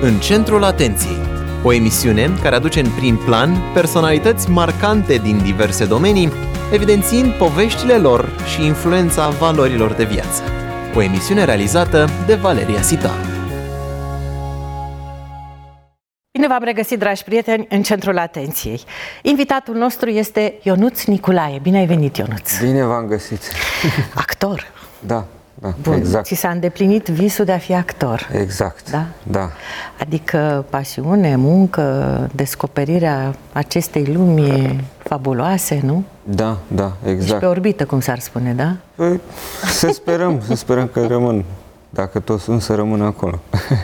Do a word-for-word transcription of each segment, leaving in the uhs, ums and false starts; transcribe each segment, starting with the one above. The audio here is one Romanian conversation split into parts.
În centrul atenției, o emisiune care aduce în prim plan personalități marcante din diverse domenii, evidențiind poveștile lor și influența valorilor de viață. O emisiune realizată de Valeria Sitaru. Bine v-am regăsit, dragi prieteni, în centrul atenției. Invitatul nostru este Ionuț Niculae. Bine ai venit, Ionuț! Bine v-am găsit! Actor! Da, da, Bun, exact. ți s-a îndeplinit visul de a fi actor. Exact, da? da. Adică pasiune, muncă, descoperirea acestei lumi fabuloase, nu? Da, da, exact. Deci pe orbită, cum s-ar spune, da? Păi, să sperăm, să sperăm că rămân. Dacă toți sunt, să rămân acolo.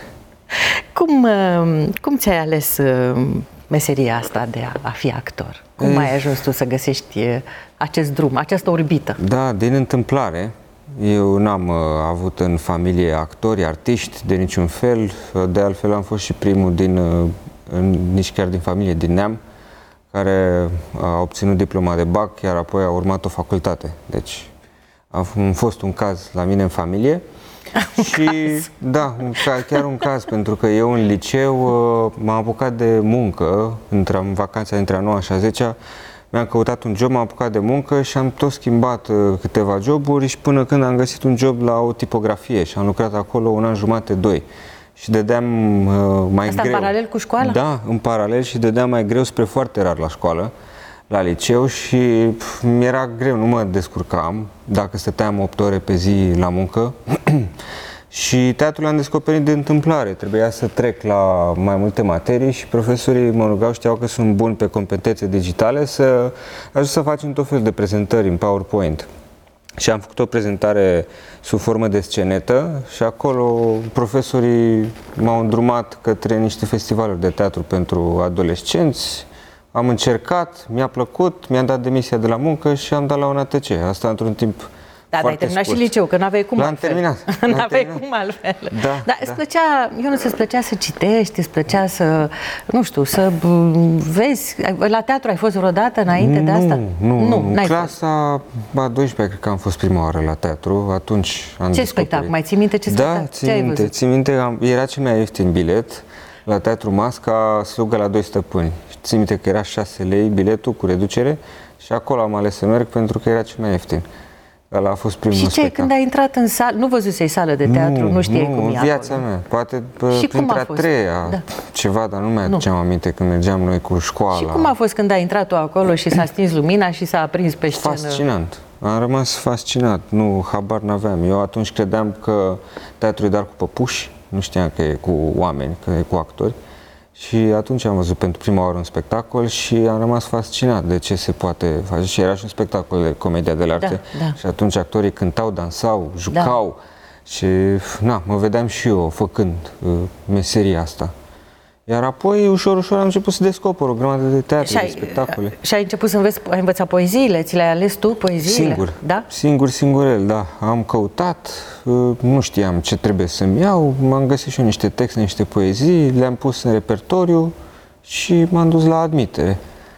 Cum, cum ți-ai ales meseria asta de a, a fi actor? Cum Ei... ai ajuns tu să găsești acest drum, această orbită? Da, din întâmplare. Eu n-am uh, avut în familie actori, artiști de niciun fel. De altfel am fost și primul din, uh, nici chiar din familie, din neam, care a obținut diploma de bac, iar apoi a urmat o facultate. Deci a fost un caz la mine în familie. Și caz. Da, chiar un caz, pentru că eu în liceu m-am apucat de muncă, între, în vacanța între a noua și a zecea, mi-am căutat un job, m-am apucat de muncă și am tot schimbat câteva joburi și până când am găsit un job la o tipografie și am lucrat acolo un an jumate, doi. Și dădeam uh, mai Asta greu. în paralel cu școala? Da, în paralel și dădeam mai greu spre foarte rar la școală, la liceu și mi-era greu, nu mă descurcam dacă stăteam opt ore pe zi la muncă. Și teatrul l-am descoperit de întâmplare. Trebuia să trec la mai multe materii și profesorii mă rugau, știau că sunt bun pe competențe digitale, să ajung să facem tot felul de prezentări în PowerPoint. Și am făcut o prezentare sub formă de scenetă și acolo profesorii m-au îndrumat către niște festivaluri de teatru pentru adolescenți. Am încercat, mi-a plăcut, mi-am dat demisia de la muncă și am dat la un A T C. Asta într-un timp Da, dar ai terminat scurt. și liceu, că n-aveai cum L-am altfel. terminat. N-aveai cum altfel. Da, Dar îți da. plăcea, Ionuț, îți plăcea să citești, îți plăcea să, nu știu, să vezi. La teatru ai fost vreodată înainte nu, de asta? Nu, nu. În n-ai clasa a douăsprezecea, cred că am fost prima oară la teatru. Atunci am Ce descoperit. spectacol? Mai ții minte ce spectacol? Da, țin ce ai minte. văzut? Țin minte, am, era cel mai ieftin bilet la Teatru Masca, Slugă la doi stăpâni. Țin minte că era șase lei biletul cu reducere și acolo am ales să merg pentru că era cel mai ieftin. Ăla a fost primul Și ce, spectacol. când ai intrat în sală, nu văzusei sală de teatru, nu, nu știai nu, cum e în viața acolo. mea, poate Și cum printre a a fost? treia, Da. ceva, dar nu mi-aduceam aminte când mergeam noi cu școala. Și cum a fost când ai intrat tu acolo și s-a stins lumina și s-a aprins pe scenă? Fascinant. Am rămas fascinat. Nu, habar n-aveam. Eu atunci credeam că teatrul e doar cu păpuși, nu știam că e cu oameni, că e cu actori. Și atunci am văzut pentru prima oară un spectacol și am rămas fascinat de ce se poate face. Și era și un spectacol de comedia de arte. Da, da. Și atunci actorii cântau, dansau, jucau. Da. Și na, mă vedeam și eu făcând uh, meseria asta. Iar apoi, ușor, ușor, am început să descoper o grămadă de teatre, de spectacole. Și ai început să înveți, ai învățat poeziile? Ți le-ai ales tu, poeziile? Singur. Da? Singur, singurel, da. Am căutat, nu știam ce trebuie să-mi iau, m-am găsit și eu niște texte, niște poezii, le-am pus în repertoriu și m-am dus la admitere.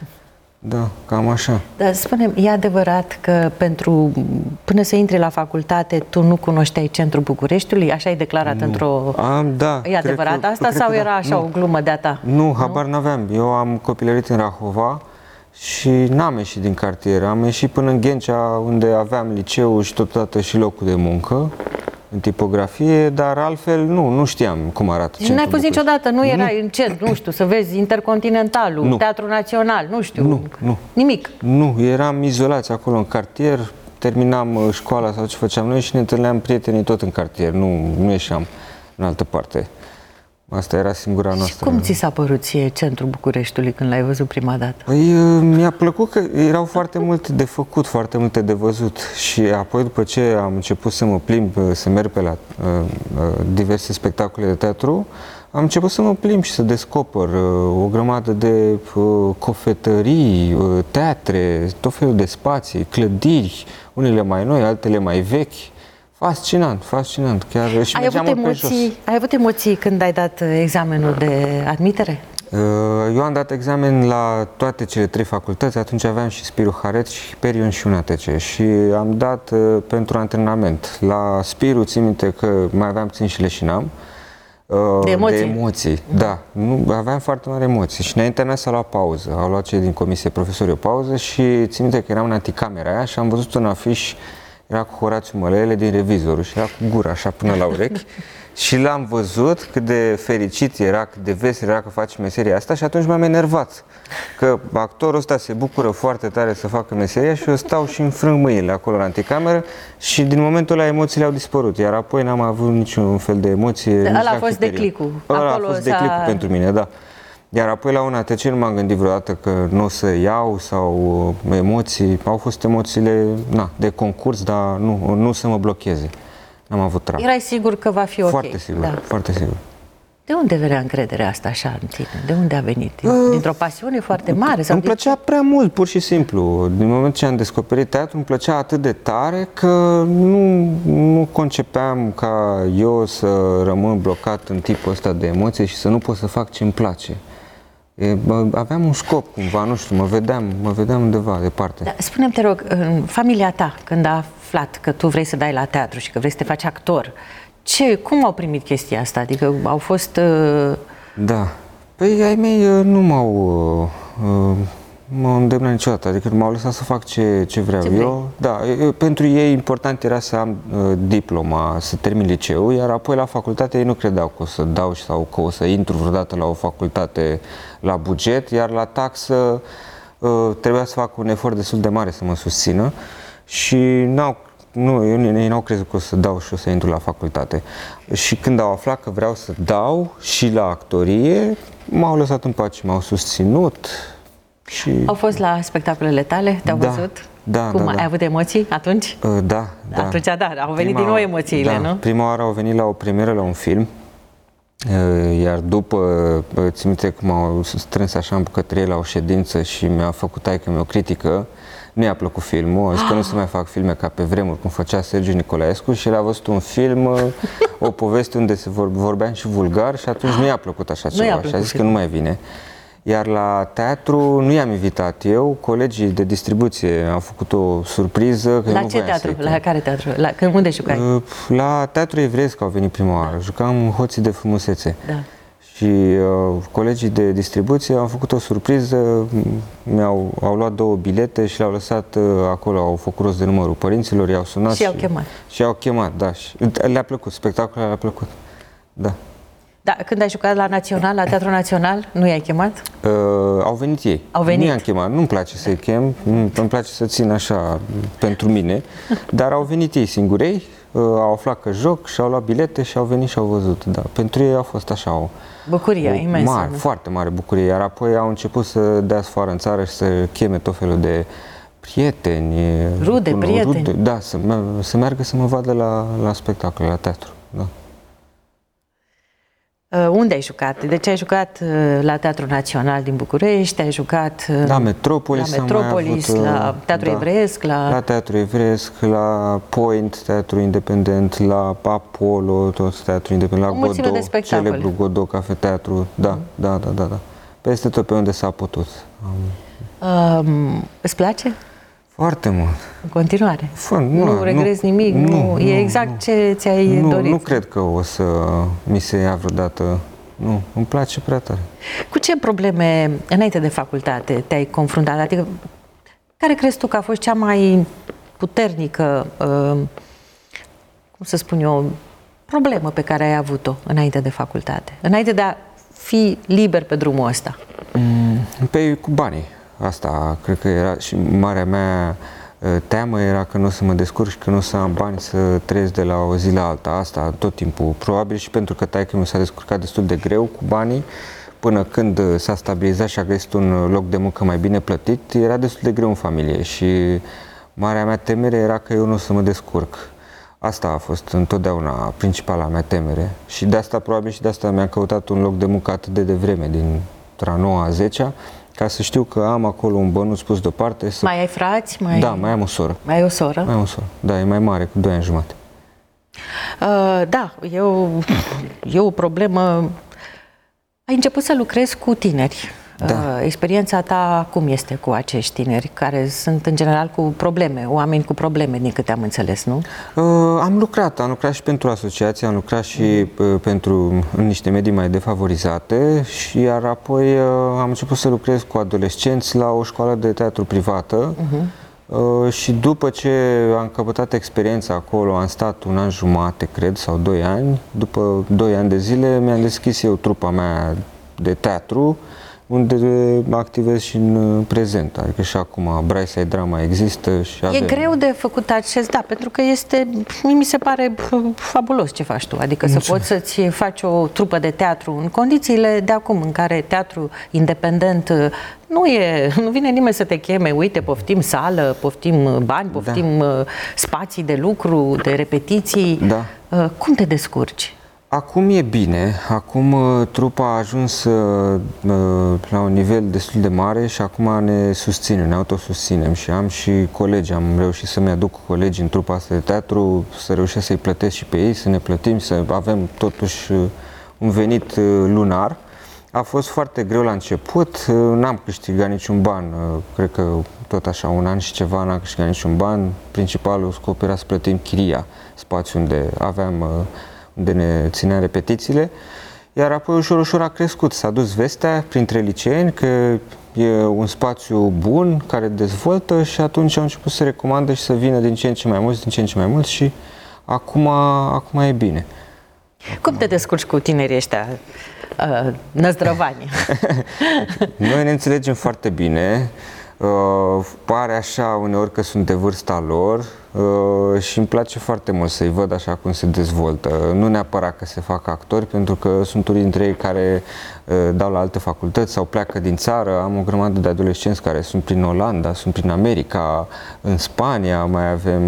Da, cam așa. Dar spune-mi, e adevărat că pentru, până să intri la facultate, tu nu cunoșteai centrul Bucureștiului? Așa ai declarat Nu. într-o... Am, da. E adevărat că, asta sau că era da. așa nu. o glumă de-a ta? Nu, habar n-aveam. Eu am copilărit în Rahova și n-am ieșit din cartier. Am ieșit până în Ghencea, unde aveam liceul și totodată și locul de muncă în tipografie, dar altfel nu, nu știam cum arată. Și n-ai fost niciodată, nu erai în centru, nu știu, să vezi Intercontinentalul, Nu. Teatrul Național, nu știu. Nu, nu. Nimic. Nu, eram izolați acolo în cartier, terminam uh, școala sau ce făceam noi și ne întâlneam prietenii tot în cartier, nu, nu ieșeam în altă parte. Asta era singura noastră. Și cum ți s-a părut ție centrul Bucureștiului când l-ai văzut prima dată? Păi, mi-a plăcut că erau foarte multe de făcut, foarte multe de văzut și apoi după ce am început să mă plimb, să merg pe la uh, uh, diverse spectacole de teatru, am început să mă plimb și să descoper uh, o grămadă de uh, cofetării, uh, teatre, tot felul de spații, clădiri, unele mai noi, altele mai vechi. Fascinant, fascinant. Chiar și ai, avut emoții, ai avut emoții când ai dat examenul de admitere? Eu am dat examen la toate cele trei facultăți, atunci aveam și Spiru Haret, și Hyperion și un A T C și am dat uh, pentru antrenament. La Spiru țin minte că mai aveam țin și leșinam. De emoții. De emoții, da. Nu, aveam foarte mari emoții și înaintea mea s-a luat pauză. Au luat cei din comisie profesorii o pauză și țin minte că eram în anticamera aia și am văzut un afiș, era cu Horațiu Mălăele din Revizorul și era cu gura așa până la urechi și l-am văzut cât de fericit era, cât de vesel era că face meseria asta și atunci m-am enervat. Că actorul ăsta se bucură foarte tare să facă meseria și eu stau și înfrâng mâinile acolo în anticameră și din momentul ăla emoțiile au dispărut, iar apoi n-am avut niciun fel de emoție. Ăla a fost declicul. Ăla a fost declicul pentru mine, da. Iar apoi la un A T C nu m-am gândit vreodată că nu o să iau sau emoții, au fost emoțiile na, de concurs, dar nu, nu să mă blocheze. N-am avut treabă. Erai sigur că va fi ok. Foarte sigur, da. foarte sigur. De unde venea încrederea asta așa în tine? De unde a venit? Dintr-o pasiune foarte mare? Sau îmi plăcea prea mult, pur și simplu. Din moment ce am descoperit teatru, îmi plăcea atât de tare că nu, nu concepeam ca eu să rămân blocat în tipul ăsta de emoții și să nu pot să fac ce îmi place. E, aveam un scop cumva, nu știu, mă vedeam, mă vedeam undeva departe. Da, spune-mi, te rog, în familia ta, când a aflat că tu vrei să dai la teatru și că vrei să te faci actor, ce, cum au primit chestia asta? Adică au fost... Uh... Da. Păi ai mei uh, nu m-au uh, m-au îndemnat niciodată, adică m-au lăsat să fac ce, ce vreau. Ce eu, da, eu, pentru ei important era să am uh, diploma, să termin liceul, iar apoi la facultate ei nu credeau că o să dau sau că o să intru vreodată la o facultate la buget, iar la taxă uh, trebuia să fac un efort destul de mare să mă susțină și n-au Nu, eu, ei n-au crezut că o să dau și o să intru la facultate. Și când au aflat că vreau să dau și la actorie, m-au lăsat în pace, m-au susținut. Și... Au fost la spectacolele tale? Te-au da, văzut? Da, Cum, da, ai da. avut emoții atunci? Uh, da, da. Atunci, da, au venit prima, din nou emoțiile, da, nu? Prima oară au venit la o premieră la un film, uh, iar după, uh, țin minte că m-au strâns așa în bucătărie la o ședință și mi-a făcut taică-mi o critică. Nu i-a plăcut filmul, a zis că nu se mai fac filme ca pe vremuri, cum făcea Sergiu Nicolaescu și el a văzut un film, o poveste unde se vorbeam și vulgar și atunci nu i-a plăcut așa ceva și a zis că nu mai vine. Iar la teatru nu i-am invitat eu, colegii de distribuție au făcut o surpriză. Că la nu ce teatru? La care teatru? La, când, unde jucai? La Teatru Evreiesc au venit prima oară, jucam Hoții de frumusețe. Da. Și uh, colegii de distribuție au făcut o surpriză, mi-au au luat două bilete și le-au lăsat uh, acolo, au făcut rost de numărul părinților, i-au sunat și i-au chemat. Și i-au chemat, da. Și le-a plăcut, spectacolul le-a plăcut, da. Da, când ai jucat la Național, la Teatrul Național, nu i-ai chemat? Uh, au venit ei. Au venit? Nu i-am chemat, nu-mi place să-i chem, îmi place să țin așa pentru mine, dar au venit ei singurei, uh, au aflat că joc și au luat bilete și au venit și au văzut, da. Pentru ei a fost așa o... Bucurie o imensă. Mare, foarte mare bucurie, iar apoi au început să dea sfoară în țară și să cheme tot felul de prieteni. Rude, până, prieteni. Rude, da, să, să meargă să mă vadă la, la spectacole, la teatru, da. Uh, unde ai jucat? Deci ai jucat uh, la Teatrul Național din București, ai jucat uh, la Metropolis, la, Metropolis, avut, la Teatrul da, Evreiesc, la... la Teatrul Evreiesc, la Point, Teatru Independent, la Apollo, tot Teatru Independent, la Godot, celebru Godot Cafeteatru, da, mm. da, da, da, da. Peste tot pe unde s-a putut. Um, îți place? Foarte mult. În continuare? Fă, nu, nu regrezi nu, nimic? Nu, nu, e exact nu, ce ți-ai nu, dorit? Nu cred că o să mi se ia vreodată. Nu, îmi place prea tare. Cu ce probleme, înainte de facultate, te-ai confruntat? Adică, care crezi tu că a fost cea mai puternică, uh, cum să spun eu, problemă pe care ai avut-o înainte de facultate? Înainte de a fi liber pe drumul ăsta? Mm, pe cu banii. Asta cred că era și marea mea teamă era că nu o să mă descurc și că nu o să am bani să trăiesc de la o zi la alta. Asta tot timpul. Probabil și pentru că taică mi s-a descurcat destul de greu cu banii, până când s-a stabilizat și a găsit un loc de muncă mai bine plătit, era destul de greu în familie și marea mea temere era că eu nu o să mă descurc. Asta a fost întotdeauna principala mea temere și de asta probabil și de asta mi-am căutat un loc de muncă atât de devreme, din a noua a zecea, ca să știu că am acolo un bănuț pus deoparte. Să... Mai ai frați? Mai... Da, mai am o soră. Mai ai o soră? Mai am o soră, da, e mai mare, cu doi ani jumate. Uh, da, e o, e o problemă. Ai început să lucrezi cu tineri Da. Experiența ta cum este cu acești tineri, care sunt în general cu probleme, oameni cu probleme, din câte am înțeles, nu? Uh, am lucrat, am lucrat și pentru asociație, am lucrat și uh, pentru în niște medii mai defavorizate și iar apoi uh, am început să lucrez cu adolescenți la o școală de teatru privată. Uh-huh. Uh, și după ce am căpătat experiența acolo, am stat un an jumate, cred, sau doi ani. După doi ani de zile mi-am deschis eu trupa mea de teatru, unde activez și în prezent. Adică și acum Braisai Drama există și avem... E greu de făcut acest, da, pentru că este, mi se pare fabulos ce faci tu. Adică Mulțumesc. Să poți să-ți faci o trupă de teatru în condițiile de acum, în care teatru independent nu e, nu vine nimeni să te cheme, uite, poftim sală, poftim bani, poftim da. spații de lucru, de repetiții. Da. Cum te descurci? Acum e bine, acum trupa a ajuns uh, la un nivel destul de mare și acum ne susținem, ne autosusținem și am și colegi, am reușit să-mi aduc colegi în trupa asta de teatru, să reușesc să-i plătesc și pe ei, să ne plătim, să avem totuși un venit lunar. A fost foarte greu la început, n-am câștigat niciun ban, cred că tot așa un an și ceva n-am câștigat niciun ban. Principalul scop era să plătim chiria, spațiul unde aveam, unde ne țineam repetițiile, iar apoi ușor, ușor a crescut, s-a dus vestea printre liceeni că e un spațiu bun, care dezvoltă și atunci au început să recomandă și să vină din ce în ce mai mulți, din ce în ce mai mulți și acum, acum e bine. Cum te descurci cu tinerii ăștia uh, năzdrăvani? Noi ne înțelegem foarte bine. Uh, pare așa uneori că sunt de vârsta lor uh, și îmi place foarte mult să-i văd așa cum se dezvoltă. Nu neapărat că se fac actori, pentru că sunt unii dintre ei care uh, dau la alte facultăți sau pleacă din țară. Am o grămadă de adolescenți care sunt prin Olanda, sunt prin America, în Spania mai avem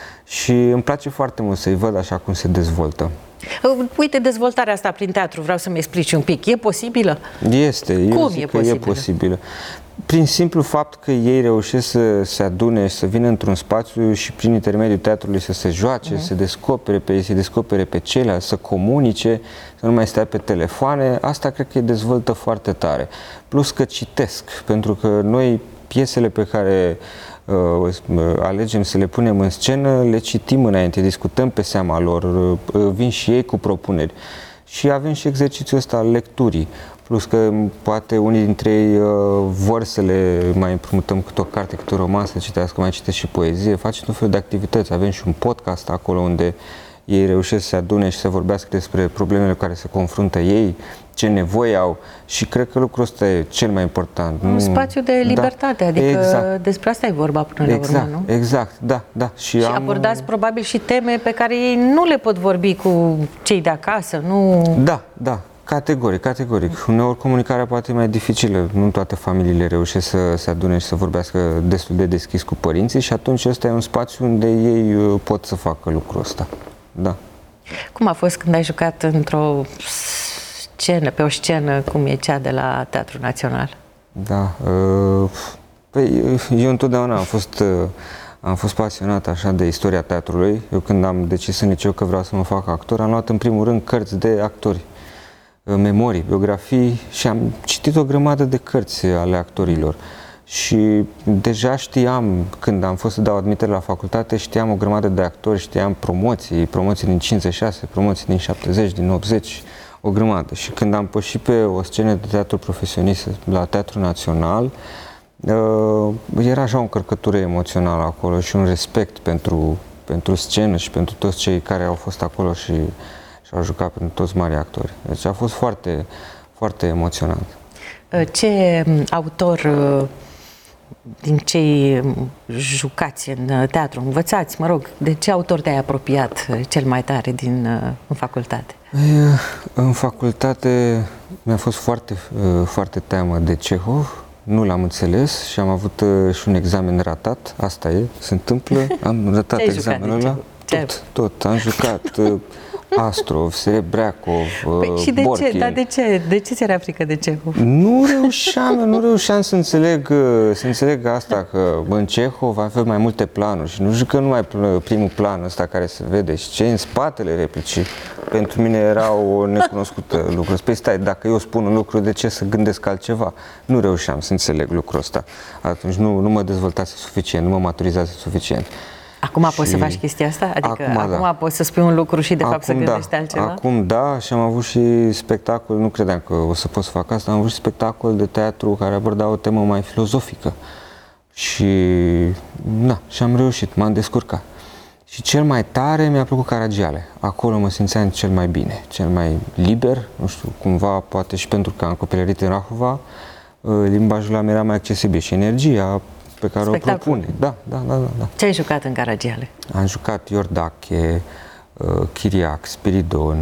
și îmi place foarte mult să-i văd așa cum se dezvoltă. Uite, dezvoltarea asta prin teatru, vreau să-mi explici un pic. E posibilă? Este, eu Cum zic e că posibilă? e posibilă. Prin simplu fapt că ei reușesc să se adune și să vină într-un spațiu și prin intermediul teatrului să se joace, uh-huh. să descopere pe ei, să descopere pe ceilalți, să comunice, să nu mai stea pe telefoane, asta cred că îi dezvoltă foarte tare. Plus că citesc, pentru că noi piesele pe care uh, alegem să le punem în scenă, le citim înainte, discutăm pe seama lor, uh, vin și ei cu propuneri. Și avem și exercițiul ăsta al lecturii. Plus că poate unii dintre ei uh, vor să le mai împrumutăm câte o carte, câte un roman să citească, mai citesc și poezie, facem tot felul de activități. Avem și un podcast acolo unde ei reușesc să se adune și să vorbească despre problemele cu care se confruntă ei, ce nevoi au și cred că lucrul ăsta e cel mai important. Un nu... spațiu de libertate, da, adică exact. Despre asta e vorba până exact, la urmă, nu? Exact, da, da. Și, și am... abordați probabil și teme pe care ei nu le pot vorbi cu cei de acasă, nu? Da, da. Categoric, categoric. Uneori comunicarea poate e mai dificilă. Nu toate familiile reușesc să se adune și să vorbească destul de deschis cu părinții și atunci ăsta e un spațiu unde ei pot să facă lucrul ăsta. Da. Cum a fost când ai jucat într-o scenă, pe o scenă cum e cea de la Teatrul Național? Da. Păi, eu întotdeauna am fost, am fost pasionat așa de istoria teatrului. Eu când am decis în liceu că vreau să mă fac actor, am luat în primul rând cărți de actori, memorii, biografii și am citit o grămadă de cărți ale actorilor. Și deja știam, când am fost să dau admitere la facultate, știam o grămadă de actori, știam promoții, promoții din cincizeci și șase, promoții din șaptezeci, din optzeci, o grămadă. Și când am pășit pe o scenă de teatru profesionist la Teatrul Național, era așa o încărcătură emoțională acolo și un respect pentru, pentru scenă și pentru toți cei care au fost acolo și și au jucat pentru toți mari actori. Deci a fost foarte, foarte emoționant. Ce autor din cei jucați în teatru, învățați, mă rog, de ce autor te-ai apropiat cel mai tare din, în facultate? În facultate mi-a fost foarte, foarte teamă de Cehov, nu l-am înțeles și am avut și un examen ratat, asta e, se întâmplă, am ratat examenul ăla, tot, tot, am jucat. Astrov, Serebreacov, Păi și de Borkin. ce? Dar de ce? De ce ți-era frică de Cehov? Nu reușeam, nu reușeam să înțeleg, să înțeleg asta, că în Cehov avea mai multe planuri și nu știu că numai primul plan ăsta care se vede și ce în spatele replicii. Pentru mine era o necunoscută lucru. Păi stai, dacă eu spun un lucru, de ce să gândesc altceva? Nu reușeam să înțeleg lucrul ăsta. Atunci nu, nu mă dezvoltase suficient, nu mă maturizase suficient. Acum și... poți să faci chestia asta? Adică acum, acum da. poți să spui un lucru și de acum, fapt să gândești da. altceva? Acum da, și am avut și spectacol, nu credeam că o să pot să fac asta, am avut și spectacol de teatru care aborda o temă mai filozofică. Și, na, și am reușit, m-am descurcat. Și cel mai tare mi-a plăcut Caragiale. Acolo mă simțeam cel mai bine, cel mai liber, nu știu, cumva, poate și pentru că am copilărit în Rahova, limbajul ăla mi era mai accesibil și energia pe care Spectacol. o propune. Da, da, da, da, da. Ce ai jucat în Caragiale? Am jucat Iordache, Chiriac, Spiridon.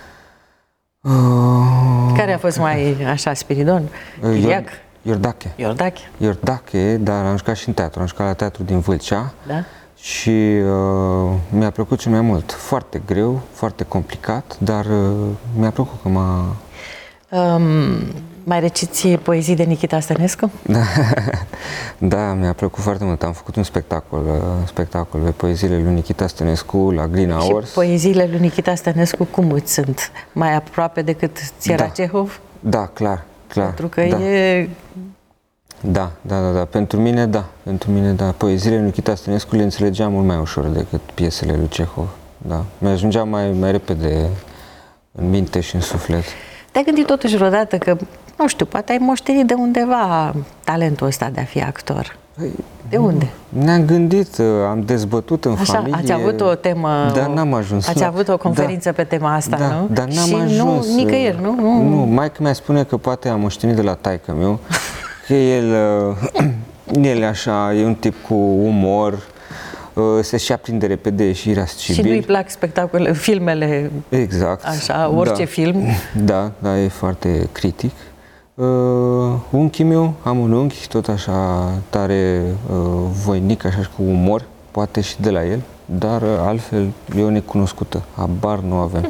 Care a fost mai așa, Spiridon? Chiriac? Iordache. Iordache. Iordache, dar am jucat și în teatru. Am jucat la teatru din Vâlcea. Da? Și uh, mi-a plăcut cel mai mult. Foarte greu, foarte complicat, dar uh, mi-a plăcut că m-a... Um, mai reciți poezii de Nichita Stănescu? Da, da, mi-a plăcut foarte mult. Am făcut un spectacol, un spectacol de poeziile lui Nichita Stănescu la Green Hours. Și poeziile lui Nichita Stănescu cum îți sunt? Mai aproape decât ți era da. Cehov? Da, clar, clar. Pentru că da. e... Da, da, da, da. Pentru mine, da. Pentru mine, da. Poeziile lui Nichita Stănescu le înțelegeam mult mai ușor decât piesele lui Cehov. Da. Mi-ajungea mai, mai repede în minte și în suflet. Te-ai gândit totuși vreodată că, nu știu, poate ai moștenit de undeva talentul ăsta de a fi actor? Păi, de unde? Ne-am gândit, am dezbătut în Așa, familie. Ați avut o temă... Dar n-am ajuns. Ați la... avut o conferință da, pe tema asta, da, nu? Dar n-am și ajuns. nu, nicăieri, nu? Nu, nu maică mi-a spune că poate am moștenit de la taică-miu, că el, el așa, e un tip cu umor, se și aprinde repede și irascibil. Și nu-i plac spectacole, filmele, exact, așa, orice da. film. Da, da, e foarte critic. Uh, unchiul meu, am un unchi, tot așa tare uh, voinic, așa și cu umor, poate și de la el, dar uh, altfel e o necunoscută. Habar nu avem.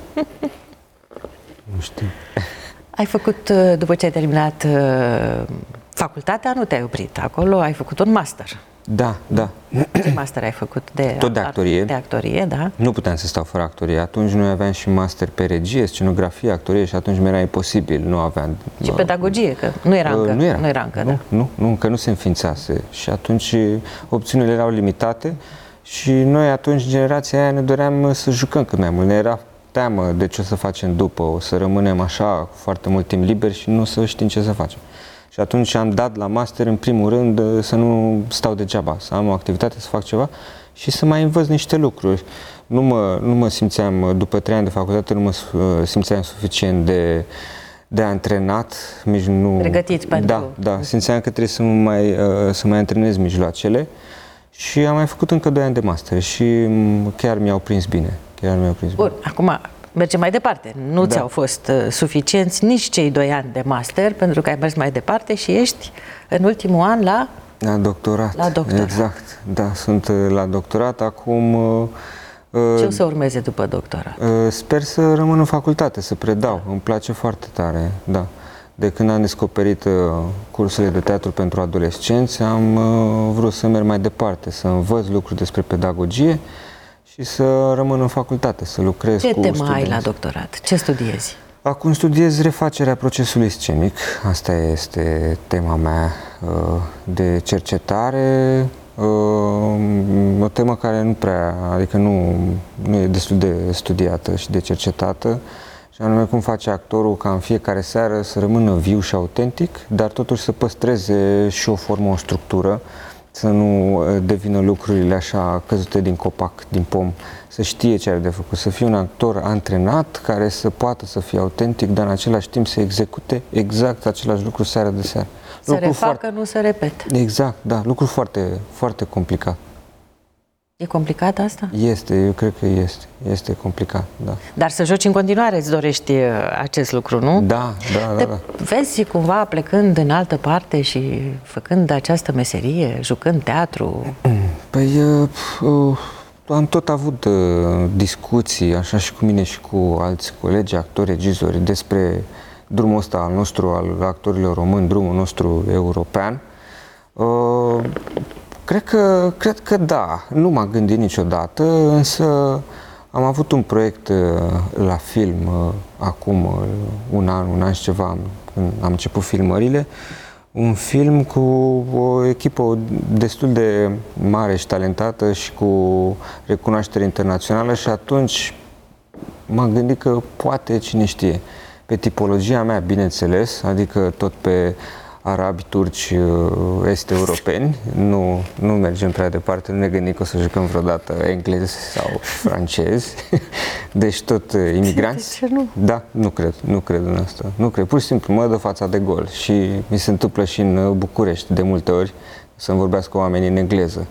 Nu știu. Ai făcut, după ce ai terminat facultatea, nu te-ai oprit acolo, ai făcut un master. Da, da. Ce master ai făcut? De Tot de actorie. De actorie, da. Nu puteam să stau fără actorie. Atunci noi aveam și master pe regie, scenografie, actorie și atunci mi-era imposibil. Nu aveam... Și pedagogie, că nu era încă. Nu era, nu era încă, nu, da. Nu, nu, încă nu se înființase. Și atunci opțiunile erau limitate și noi atunci, generația aia, ne doream să jucăm cât mai mult. Ne era teamă de ce o să facem după, o să rămânem așa foarte mult timp liber și nu să știm ce să facem. Și atunci am dat la master, în primul rând, să nu stau degeaba, să am o activitate, să fac ceva și să mai învăț niște lucruri. Nu mă, nu mă simțeam, după trei ani de facultate, nu mă simțeam suficient de, de antrenat. Nu, Pregătit pentru... Da, da, simțeam că trebuie să mai, să mai antrenez mijloacele și am mai făcut încă doi ani de master și chiar mi-au prins bine. Chiar mi-au prins Bun, bine. acum mergem mai departe. Nu Da. ți-au fost uh, suficienți nici cei doi ani de master, pentru că ai mers mai departe și ești în ultimul an la... La doctorat. La doctorat. Exact. Da, sunt la doctorat acum. Uh, Ce o să urmeze după doctorat? uh, sper să rămân în facultate, să predau. Îmi place foarte tare, da. De când am descoperit uh, cursurile de teatru pentru adolescenți, am uh, vrut să merg mai departe, să învăț lucruri despre pedagogie și să rămân în facultate, să lucrez Ce cu temă studenți. ai la doctorat? Ce studiezi? Acum studiez refacerea procesului scenic. Asta este tema mea uh, de cercetare. Uh, o temă care nu prea, adică nu, nu e destul de studiată și de cercetată. Și anume cum face actorul ca în fiecare seară să rămână viu și autentic, dar totuși să păstreze și o formă, o structură, să nu devină lucrurile așa căzute din copac, din pom, să știe ce are de făcut, să fie un actor antrenat care să poată să fie autentic, dar în același timp să execute exact același lucru seară de seară. Să lucru refacă, foarte... nu să repete. Exact, da, lucru foarte, foarte complicat. E complicat asta? Este, eu cred că este, este complicat, da. Dar să joci în continuare, îți dorești acest lucru, nu? Da, da, da. Te da. vezi cumva plecând în altă parte și făcând această meserie, jucând teatru? Păi, uh, uh, am tot avut uh, discuții, așa și cu mine și cu alți colegi, actori, regizori, despre drumul ăsta al nostru, al actorilor români, drumul nostru european. Uh, cred că, cred că da, nu m-am gândit niciodată, însă am avut un proiect uh, la film uh, acum uh, un an, un an și ceva, când am început filmările, un film cu o echipă destul de mare și talentată și cu recunoaștere internațională și atunci m-am gândit că poate, cine știe, pe tipologia mea, bineînțeles, adică tot pe arabi, turci, est-europeni, nu, nu mergem prea departe, nu ne gândim că o să jucăm vreodată englezi sau francezi, deci tot imigranți. De ce nu? Da, nu cred, nu cred în asta, nu cred, pur și simplu mă dă fața de gol și mi se întâmplă și în București de multe ori să-mi vorbească oamenii în engleză.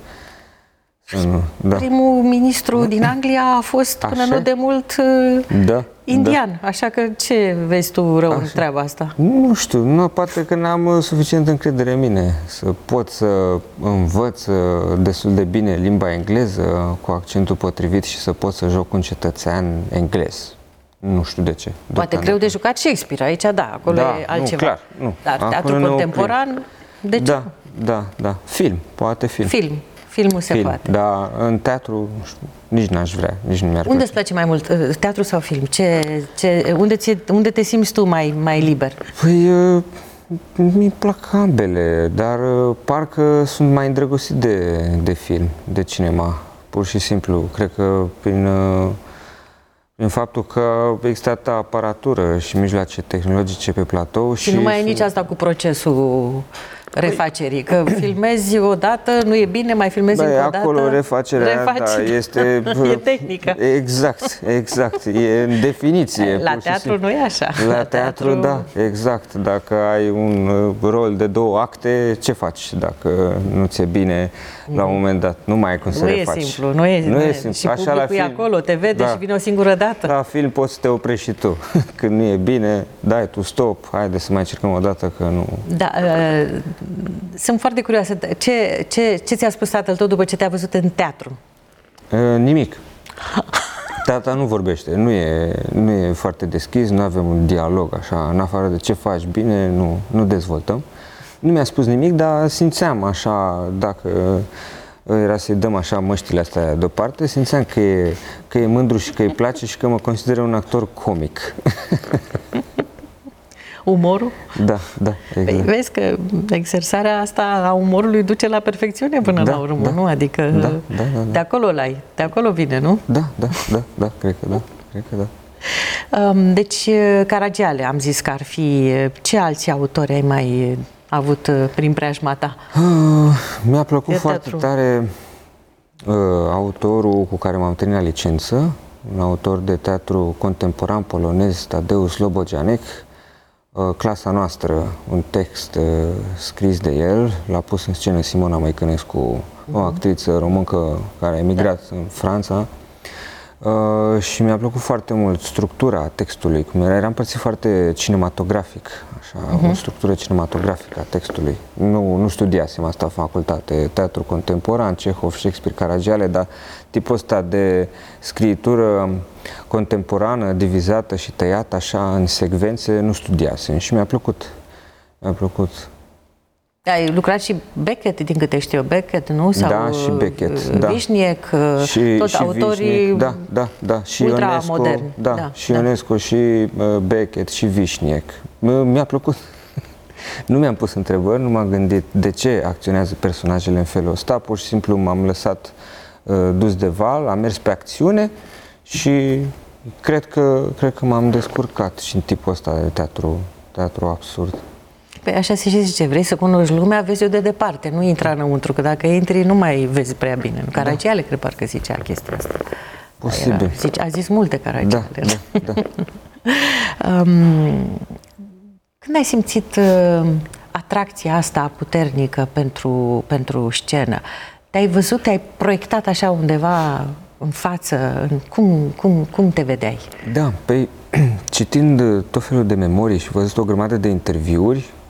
Da. Primul ministru din Anglia a fost până așa? Nu de mult da, indian, da. Așa că ce vezi tu rău așa. În treaba asta? Nu știu, nu, poate că n-am suficient încredere în mine să pot să învăț destul de bine limba engleză cu accentul potrivit și să pot să joc un cetățean englez. Nu știu de ce. Poate greu de jucat Shakespeare, aici da, acolo da, e altceva. Nu, clar, nu. Dar teatru contemporan, de ce? Da, da, da. Film, poate film. Film. Filmul se film, poate. Dar în teatru nici n-aș vrea, nici nu mi-ar Unde îți place mai mult, teatru sau film? Ce, ce, unde, ți, unde te simți tu mai, mai liber? Păi, mi plac ambele, dar parcă sunt mai îndrăgostit de, de film, de cinema. Pur și simplu, cred că prin, prin faptul că există atâta aparatură și mijloace tehnologice pe platou. Și, și nu mai e sunt... nici asta cu procesul refacerii, că filmezi o dată, nu e bine, mai filmezi Bă, încă o dată. Acolo refacerea refaci, da, este... e tehnică. Exact, exact, e în definiție. La teatru nu e așa. La, La teatru, teatru, da, exact. Dacă ai un rol de două acte, ce faci dacă nu ți-e bine la un moment dat? Nu mai ai cum să nu refaci. E simplu, nu e, nu e simplu. Și așa publicul la film, e acolo, te vede da, și vine o singură dată. La film poți să te oprești și tu. Când nu e bine, dai tu stop, haide să mai încercăm o dată că nu... Da, uh, sunt foarte curioasă. Ce, ce, ce ți-a spus tatăl tău după ce te-a văzut în teatru? Uh, nimic. Tata nu vorbește, nu e, nu e foarte deschis, nu avem un dialog așa, în afară de ce faci bine, nu, nu dezvoltăm. Nu mi-a spus nimic, dar simțeam așa, dacă era să-i dăm așa măștile astea deoparte, simțeam că e, că e mândru și că îi place și că mă consideră un actor comic. Umorul? Da, da, exact. Păi, vezi că exersarea asta a umorului duce la perfecțiune până da, la urmă, da, nu? Adică da, da, da, da. de acolo l-ai, de acolo vine, nu? Da, da, da, da, cred că da, cred că da. Deci, Caragiale, am zis că ar fi. Ce alți autori ai mai avut prin preajma ta? Uh, mi-a plăcut de foarte teatru. tare uh, autorul cu care m-am terminat licență, un autor de teatru contemporan polonez, Tadeusz Slobodzianek. Clasa noastră, un text uh, scris de el, l-a pus în scenă Simona Măicănescu, uh-huh. o actriță româncă care a emigrat da. în Franța. Uh, și mi-a plăcut foarte mult structura textului, cum era, era împărțit foarte cinematografic, așa, uh-huh. o structură cinematografică a textului. Nu, nu studiasem asta în facultate, teatru contemporan, Cehov, Shakespeare, Caragiale, dar tipul ăsta de scriitură contemporană, divizată și tăiată așa în secvențe, nu studiasem și mi-a plăcut. Mi-a plăcut. Ai lucrat și Beckett, din câte știu, Beckett, nu? Sau da, și Beckett, da. Vișniec, și, tot și autorii Vișniec, da, da, da, și Ionescu, da, da, și da. Ionescu, și uh, Beckett, și Vișniec. Mi-a plăcut. Nu mi-am pus întrebări, nu m-am gândit de ce acționează personajele în felul ăsta, pur și simplu m-am lăsat uh, dus de val, am mers pe acțiune și cred că, cred că m-am descurcat și în tipul ăsta de teatru, teatru absurd. Păi așa se zice, vrei să cunoști lumea, vezi-o de departe, nu intra înăuntru, că dacă intri nu mai vezi prea bine. În Caragiale, da. Cred parcă zicea chestia asta. Posibil. Era, zice, a zis multe Caragiale. Da, da, da. um, când ai simțit uh, atracția asta puternică pentru, pentru scenă? Te-ai văzut, te-ai proiectat așa undeva în față? În, cum, cum, cum te vedeai? Da, păi citind tot felul de memorii și văzut o grămadă de interviuri,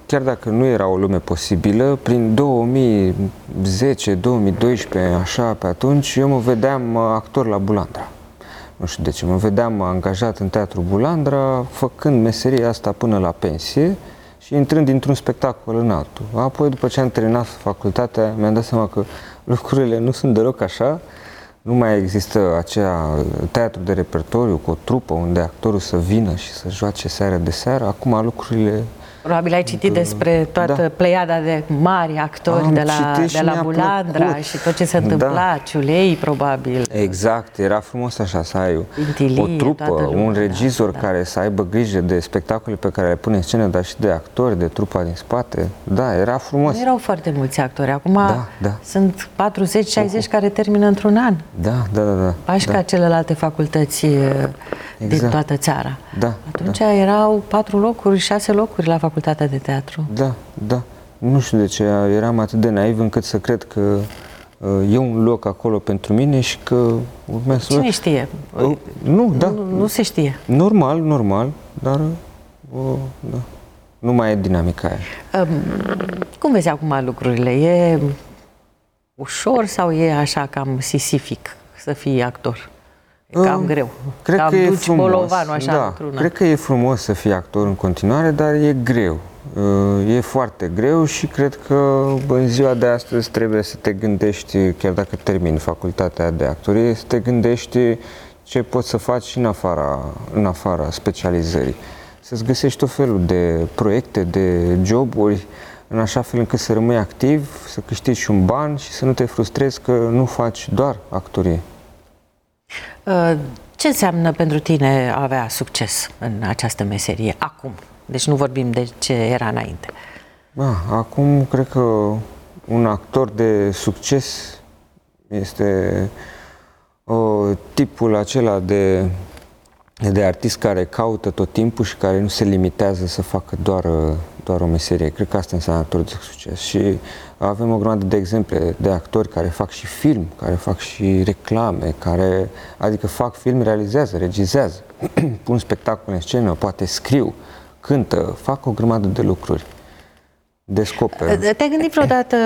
chiar dacă nu era o lume posibilă, prin două mii zece două mii doisprezece, așa, pe atunci, eu mă vedeam actor la Bulandra. Nu știu de ce, mă vedeam angajat în Teatru Bulandra, făcând meseria asta până la pensie și intrând dintr-un spectacol în altul. Apoi, după ce am terminat facultatea, mi-am dat seama că lucrurile nu sunt deloc așa. Nu mai există acea teatru de repertoriu cu o trupă unde actorul să vină și să joace seară de seară. Acum lucrurile... Probabil ai citit că, despre toată da. pleiada de mari actori Am de la, de la Bulandra plăcut. și tot ce se întâmpla, da. Ciulei, probabil. Exact, era frumos așa să ai Intilie, o trupă, lumea, un regizor da, care da. să aibă grijă de spectacole pe care le pune în scenă, dar și de actori, de trupa din spate. Da, era frumos. Nu erau foarte mulți actori, acum da, da. sunt patruzeci șaizeci care termină într-un an. Da, da, da. da Pași da. ca celelalte facultăți exact. din toată țara. Da, Atunci da. erau patru locuri, șase locuri la facultatea de teatru. Da, da. Nu știu de ce eram atât de naiv încât să cred că uh, e un loc acolo pentru mine și că urmează să... Cine știe? Uh, nu, da. Nu, nu se știe. Normal, normal, dar uh, da. Nu mai e dinamica aia. Um, cum vezi acum lucrurile? E ușor sau e așa cam sisific să fii actor? E cam uh, greu. Cred cam că e duci frumos. bolovanul așa da, într-una. Cred că e frumos să fii actor în continuare, dar e greu. E foarte greu și cred că în ziua de astăzi trebuie să te gândești, chiar dacă termini facultatea de actorie, să te gândești ce poți să faci în afara, în afara specializării. Să-ți găsești tot felul de proiecte, de joburi, în așa fel încât să rămâi activ, să câștigi și un ban și să nu te frustrezi că nu faci doar actorie. Ce înseamnă pentru tine a avea succes în această meserie acum? Deci nu vorbim de ce era înainte. Da, acum cred că un actor de succes este o, tipul acela de, de artist care caută tot timpul și care nu se limitează să facă doar, doar o meserie. Cred că asta înseamnă actor de succes. Și avem o grămadă de exemple de actori care fac și film, care fac și reclame, care, adică fac film, realizează, regizează, pun spectacol în scenă, poate scriu, cântă, fac o grămadă de lucruri. Descoperă. Te-ai gândit vreodată,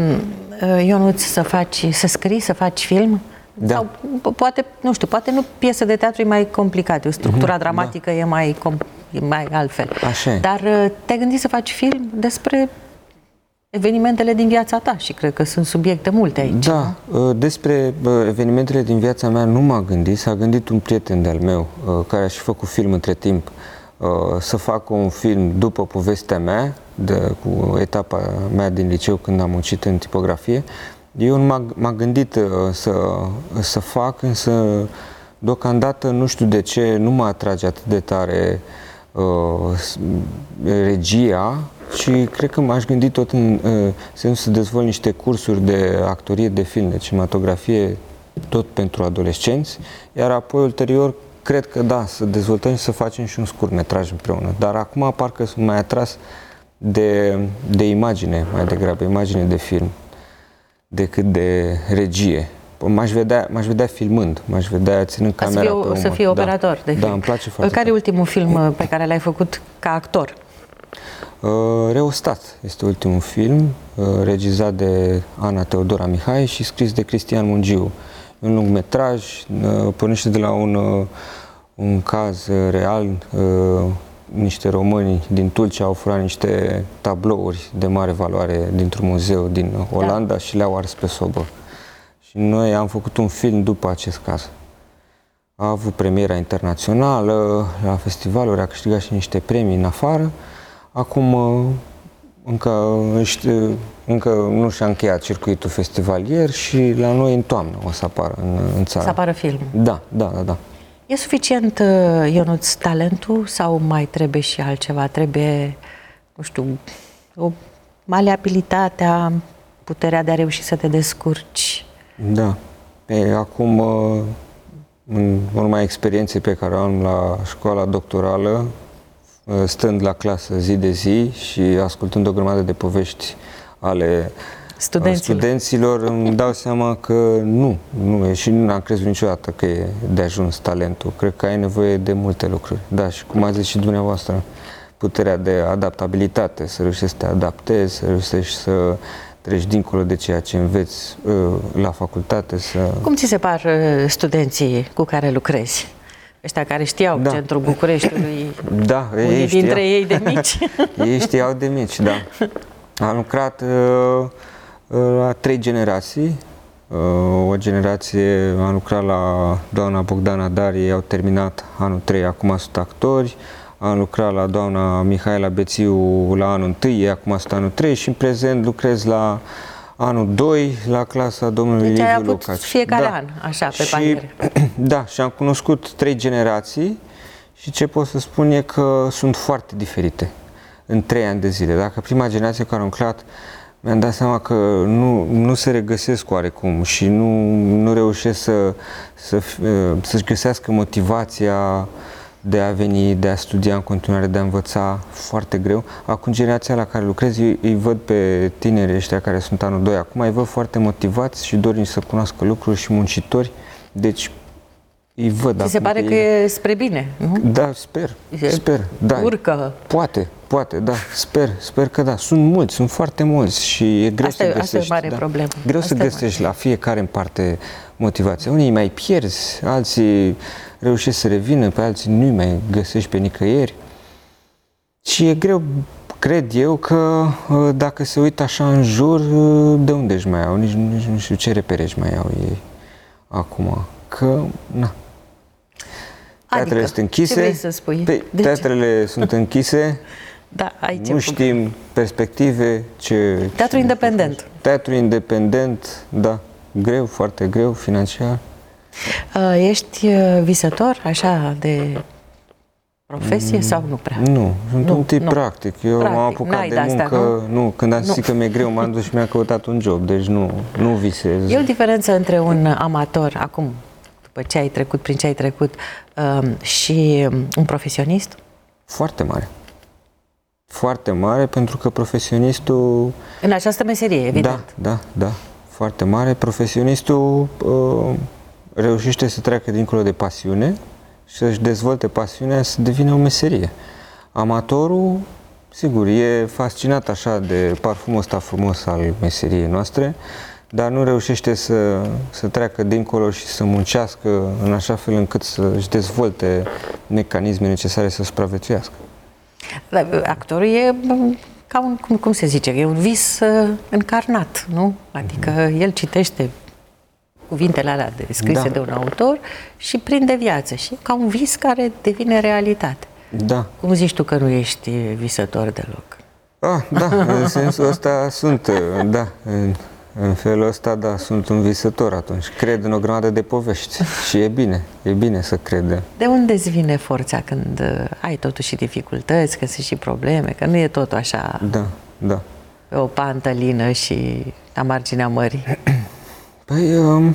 Ionuț, să faci, să scrii, să faci film? Da. Sau poate, nu știu, poate nu piesă de teatru e mai complicat, o structura mm-hmm, dramatică da. e mai, e mai altfel. Așa e. Dar te-ai gândit să faci film despre evenimentele din viața ta și cred că sunt subiecte multe aici. Da, nu? Despre evenimentele din viața mea nu m-a gândit, s-a gândit un prieten de-al meu care a și făcut film între timp, să facă un film după povestea mea, de, cu etapa mea din liceu când am muncit în tipografie. Eu m-am gândit să, să fac, însă deocamdată nu știu de ce nu mă atrage atât de tare uh, regia, și cred că m-aș gândi tot în uh, sensul să dezvolt niște cursuri de actorie, de film, de cinematografie, tot pentru adolescenți, iar apoi ulterior cred că da, să dezvoltăm și să facem și un scurtmetraj împreună. Dar acum parcă sunt mai atras de, de imagine, mai degrabă, imagine de film, decât de regie. M-aș vedea, m-aș vedea filmând, m-aș vedea ținând camera să fie, pe umăr. Să fii operator da. de film. Da, îmi place foarte Care e ultimul film pe care l-ai făcut ca actor? Uh, Reostat este ultimul film, uh, regizat de Ana Teodora Mihai și scris de Cristian Mungiu. Un lungmetraj, uh, pornește de la un, uh, un caz uh, real. Uh, niște români din Tulcea au furat niște tablouri de mare valoare dintr-un muzeu din Olanda da. și le-au ars pe sobă. Și noi am făcut un film după acest caz. A avut premiera internațională la festivaluri, a câștigat și niște premii în afară. Acum încă, încă nu și-a încheiat circuitul festivalier și la noi în toamnă o să apară în, în țară. Să apară film. Da, da, da, da. E suficient, Ionuț, talentul sau mai trebuie și altceva? Trebuie, nu știu, o maleabilitatea, puterea de a reuși să te descurci? Da. E, acum, în urma experienței pe care o am la școala doctorală, stând la clasă zi de zi și ascultând o grămadă de povești ale studenților, studenților îmi dau seama că nu, nu e și nu am crezut niciodată că e de ajuns talentul. Cred că ai nevoie de multe lucruri. Da, și cum ați zis și dumneavoastră, puterea de adaptabilitate, să reușești să te adaptezi, să reușești să treci dincolo de ceea ce înveți uh, la facultate. Să... Cum ți se par uh, studenții cu care lucrezi? Ăștia care știau Da. centrul Bucureștiului, Da, unii ei dintre știau. ei de mici. Ei știau de mici, da. Am lucrat uh, uh, la trei generații. Uh, o generație am lucrat la doamna Bogdana Darie, ei au terminat anul trei, acum sunt actori. Am lucrat la doamna Mihaela Bețiu la anul întâi, ei acum sunt anul trei și în prezent lucrez la anul doi, la clasa domnului Deci ai Liviu avut Lucaci. fiecare Da. an, așa, pe Și, paliere. da, și am cunoscut trei generații și ce pot să spun e că sunt foarte diferite în trei ani de zile. Dacă prima generație care am lucrat, mi-am dat seama că nu, nu se regăsesc oarecum și nu, nu reușesc să, să, să-și găsească motivația de a veni, de a studia în continuare, de a învăța, foarte greu. Acum, generația la care lucrez, îi, îi văd pe tinerii ăștia care sunt anul doi acum, îi văd foarte motivați și dornici să cunoască lucruri și muncitori, deci îi văd. Ți se acum pare pe că ei. e spre bine, nu? Da, sper, E- sper, da. urcă. Poate, poate, da, sper, sper că da. Sunt mulți, sunt foarte mulți și e greu Asta să e- asta e găsești. mare da. problemă. Greu Asta să e găsești la fiecare în parte motivația. Unii mai pierzi, alții reușesc să revină, pe alții nu mai găsești pe nicăieri. Și e greu, cred eu, că dacă se uită așa în jur, de unde își mai au? Nici, nici nu știu ce repere își mai au ei acum. Că, na. Teatrele Adică, sunt închise. ce vrei să spui? Pe, De ce? teatrele sunt închise. Da, aici Nu e știm perspective. Ce, Teatru ce- independent. Teatru independent, da. Greu, foarte greu, financiar. Uh, Ești uh, visător, așa, de profesie sau nu prea? Nu, sunt Nu, un tip nu. practic. Eu Practic, m-am apucat n-ai de de-astea, muncă. Nu? când am Nu. zis că mi-e greu, m-am dus și mi-am căutat un job. Deci nu, nu visez. E o diferență între un amator, acum, după ce ai trecut, prin ce ai trecut, um, și un profesionist? Foarte mare. Foarte mare, pentru că profesionistul... În această meserie, evident. Da, da, da. Foarte mare. Profesionistul uh, reușește să treacă dincolo de pasiune și să-și dezvolte pasiunea să devină o meserie. Amatorul, sigur, e fascinat așa de parfumul ăsta frumos al meseriei noastre, dar nu reușește să, să treacă dincolo și să muncească în așa fel încât să-și dezvolte mecanisme necesare să supraviețuiască. Dar actorul e m, ca un, cum, cum se zice, e un vis uh, încarnat, nu? Adică el citește cuvintele alea de, scrise Da. de un autor și prinde viață. Și e ca un vis care devine realitate. Da. Cum zici tu că nu ești visător deloc? Ah, da, în sensul ăsta sunt, da, în, în felul ăsta, da, sunt un visător atunci. Cred în o grămadă de povești și e bine, e bine să credem. De unde îți vine forța când uh, ai totuși dificultăți, când sunt și probleme, că nu e tot așa Da, da. pe o pantă lină și la marginea mării? Păi, um,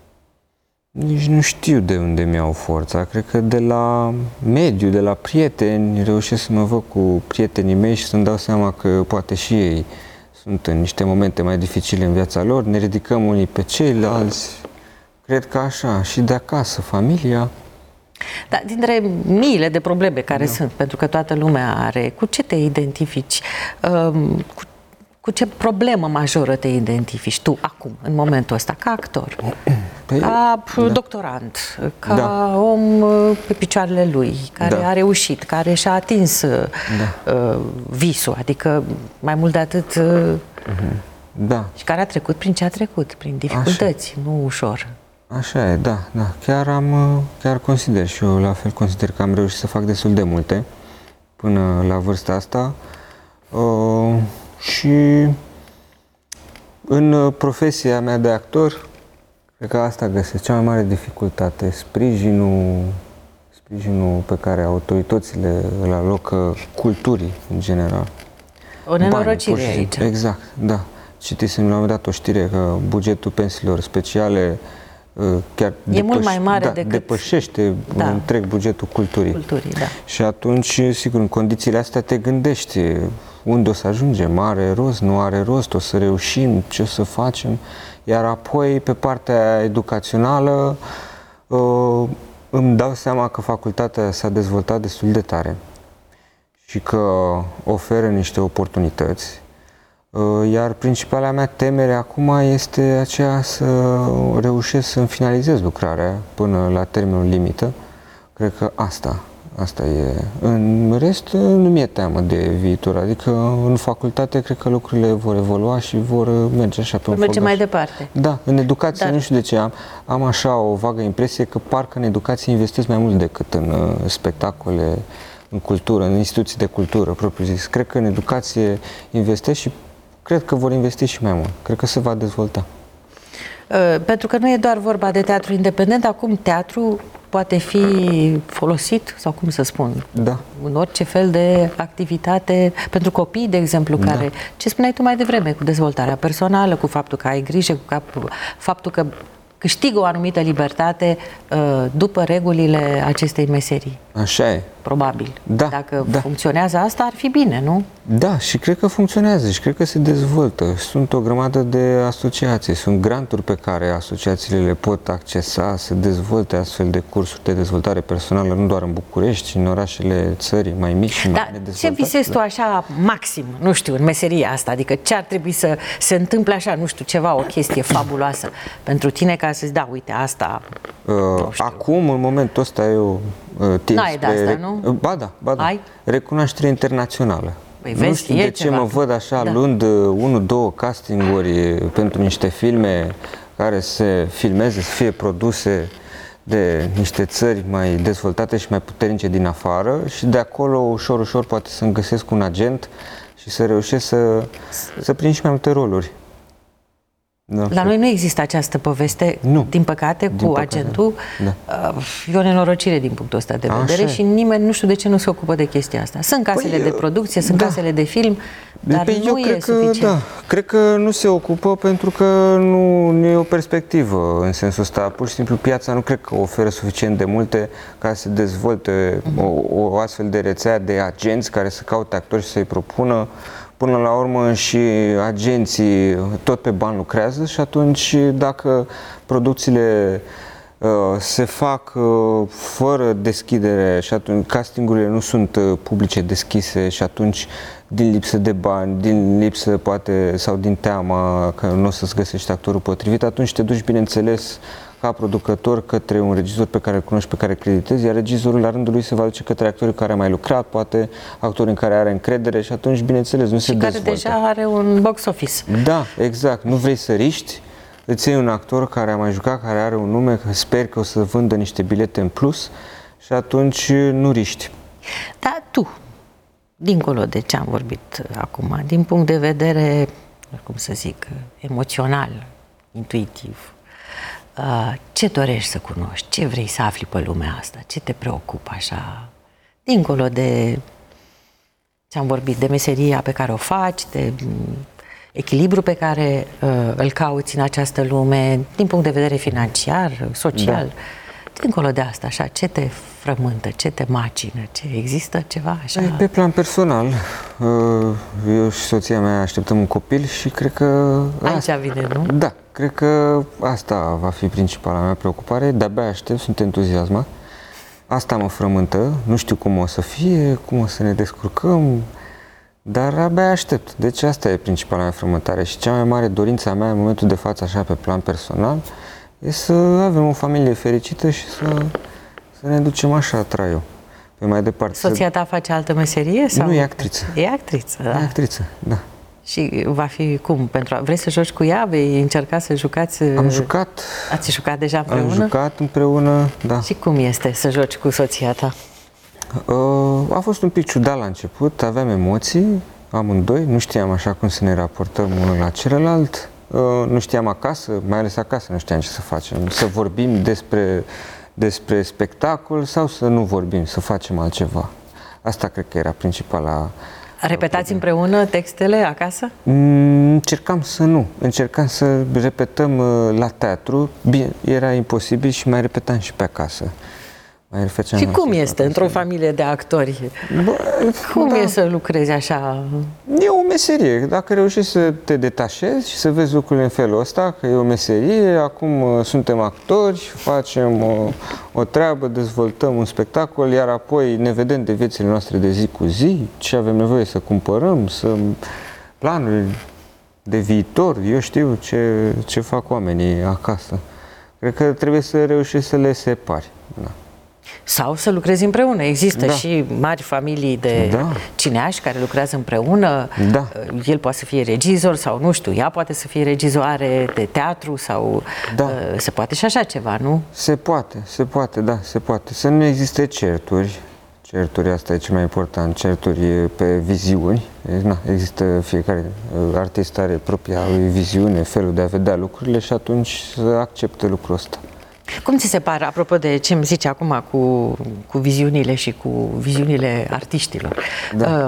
nici nu știu de unde mi-au forța. Cred că de la mediu, de la prieteni, reușesc să mă văd cu prietenii mei și să-mi dau seama că poate și ei sunt în niște momente mai dificile în viața lor. Ne ridicăm unii pe ceilalți. Cred că așa. Și de acasă, familia. Dar dintre miile de probleme care da. sunt, pentru că toată lumea are, cu ce te identifici? Um, cu, cu ce problemă majoră te identifici tu acum, în momentul ăsta, ca actor? Păi, Ca da. doctorant, ca Da. om uh, pe picioarele lui, care Da. a reușit, care și-a atins uh, Da. uh, visul, adică mai mult de atât, uh, Da. și care a trecut prin ce a trecut, prin dificultăți, nu ușor. Așa e, da, da. Chiar am, chiar consider și eu la fel consider că am reușit să fac destul de multe până la vârsta asta. Uh, și în profesia mea de actor, cred că asta găsesc cea mai mare dificultate, sprijinul, sprijinul pe care autoritățile îl alocă culturii în general. O nenorocire Bani, pur și aici. simplu. Exact, da. Citisem la un moment dat o știre că bugetul pensiilor speciale chiar E mult mai mare da, decât- depășește Da. întreg bugetul culturii. Culturii, da. Și atunci, sigur, în condițiile astea te gândești unde o să ajungem, are rost, nu are rost, o să reușim, ce o să facem. Iar apoi, pe partea educațională, îmi dau seama că facultatea s-a dezvoltat destul de tare. și că oferă niște oportunități. Iar principala mea temere acum este aceea să reușesc să-mi finalizez lucrarea până la termenul limită. Cred că asta, asta e. În rest, nu mi-e teamă de viitor. Adică în facultate cred că lucrurile vor evolua și vor merge așa pe un merge făgaș. mai departe. Da, în educație, Dar... nu știu de ce, am, am așa o vagă impresie că parcă în educație investesc mai mult decât în uh, spectacole, în cultură, în instituții de cultură, propriu zis. Cred că în educație investesc și cred că vor investi și mai mult. Cred că se va dezvolta. Uh, pentru că nu e doar vorba de teatru independent, acum teatru poate fi folosit, sau cum să spun, da. în orice fel de activitate, pentru copii, de exemplu, da. care, ce spuneai tu mai devreme, cu dezvoltarea personală, cu faptul că ai grijă, cu faptul că câștigă o anumită libertate uh, după regulile acestei meserii. Așa e. Probabil. Da, Dacă da. funcționează asta, ar fi bine, nu? Da, și cred că funcționează și cred că se dezvoltă. Sunt o grămadă de asociații, sunt granturi pe care asociațiile le pot accesa, să dezvolte astfel de cursuri de dezvoltare personală, nu doar în București, ci în orașele țării mai mici și mai da, nedezvoltate. ce visezi tu așa maxim, nu știu, în meseria asta? Adică ce ar trebui să se întâmple așa, nu știu, ceva, o chestie fabuloasă pentru tine ca să-ți da, uite, asta... Uh, acum, în momentul ăsta, eu uh, tind N-ai de asta, nu? Ba da, ba da. Ai? Recunoaștere internațională. Păi, nu vezi, știu e de ce ceva. mă văd așa, Da. luând unu, două castinguri pentru niște filme care se filmeze, să fie produse de niște țări mai dezvoltate și mai puternice din afară și de acolo, ușor, ușor, poate să-mi găsesc un agent și să reușesc să, să prind și mai multe roluri. Da. La noi nu există această poveste, Nu. din păcate, Din cu păcate. agentul. Da. Uh, E o nenorocire din punctul ăsta de vedere Așa și e. nimeni nu știu de ce nu se ocupă de chestia asta. Sunt casele Păi, de producție, sunt da. casele de film, dar Păi nu eu e cred că, suficient. da, cred că nu se ocupă pentru că nu, nu e o perspectivă în sensul ăsta. Pur și simplu piața nu cred că oferă suficient de multe ca să dezvolte o, o astfel de rețea de agenți care să caute actori și să-i propună. Până la urmă și agenții tot pe bani lucrează și atunci dacă producțiile uh, se fac uh, fără deschidere și atunci castingurile nu sunt uh, publice deschise și atunci din lipsă de bani, din lipsă poate sau din teama că nu o să-ți găsești actorul potrivit, atunci te duci bineînțeles ca producător către un regizor pe care îl cunoști, pe care îl creditezi, iar regizorul la rândul lui se va duce către actorii care a mai lucrat, poate actorii în care are încredere și atunci, bineînțeles, nu se dezvoltă. Și care deja are un box office. Da, exact. Nu vrei să riști, îți iei un actor care a mai jucat, care are un nume, că sper că o să vândă niște bilete în plus și atunci nu riști. Dar tu, dincolo de ce am vorbit acum, din punct de vedere, cum să zic, emoțional, intuitiv, ce dorești să cunoști? Ce vrei să afli pe lumea asta? Ce te preocupă așa? Dincolo de ce am vorbit, de meseria pe care o faci, de echilibru pe care uh, îl cauți în această lume, din punct de vedere financiar, social. Da. Dincolo de asta, așa, ce te frământă, ce te macină, ce există ceva așa? Pe plan personal, eu și soția mea așteptăm un copil și cred că... Aici asta, vine, nu? Da, cred că asta va fi principala mea preocupare, de-abia aștept, sunt entuziasmat. Asta mă frământă, nu știu cum o să fie, cum o să ne descurcăm, dar abia aștept. Deci asta e principala mea frământare și cea mai mare dorință a mea în momentul de față, așa, pe plan personal, e să avem o familie fericită și să, să ne ducem așa traiul. Pe mai departe. Soția ta face altă meserie? Sau? Nu, e actriță. E actriță, da. E actriță, da. Și va fi cum? Pentru a... Vrei să joci cu ea? Vei încerca să jucați? Am jucat. Ați jucat deja împreună? Am jucat împreună, da. Și cum este să joci cu soția ta? Uh, a fost un pic ciudat la început, aveam emoții, amândoi, nu știam așa cum să ne raportăm unul la celălalt. Uh, nu știam acasă, mai ales acasă nu știam ce să facem. Să vorbim despre, despre spectacol sau să nu vorbim, să facem altceva. Asta cred că era principala... Repetați împreună textele acasă? Încercam să nu. Încercam să repetăm la teatru. Bine, era imposibil și mai repetam și pe acasă. Mai și cum este într-o familie de actori? Bă, cum da. e să lucrezi așa? E o meserie. Dacă reușești să te detașezi și să vezi lucrurile în felul ăsta, că e o meserie, acum suntem actori, facem o, o treabă, dezvoltăm un spectacol, iar apoi ne vedem de viețile noastre de zi cu zi, ce avem nevoie să cumpărăm, să planuri de viitor, eu știu ce, ce fac oamenii acasă. Cred că trebuie să reușești să le separi. Da. Sau să lucrezi împreună. Există da. și mari familii de da. cineași care lucrează împreună. Da. El poate să fie regizor sau nu știu, ea poate să fie regizoare de teatru sau da. se poate și așa ceva, nu? Se poate, se poate, da, se poate. Să nu existe certuri. Certuri, asta e cel mai important, certuri pe viziuni. Na, există, fiecare artist are propria viziune, felul de a vedea lucrurile și atunci să accepte lucrul ăsta. Cum ți se pare, apropo de ce îmi zici acum cu, cu viziunile și cu viziunile artiștilor, da.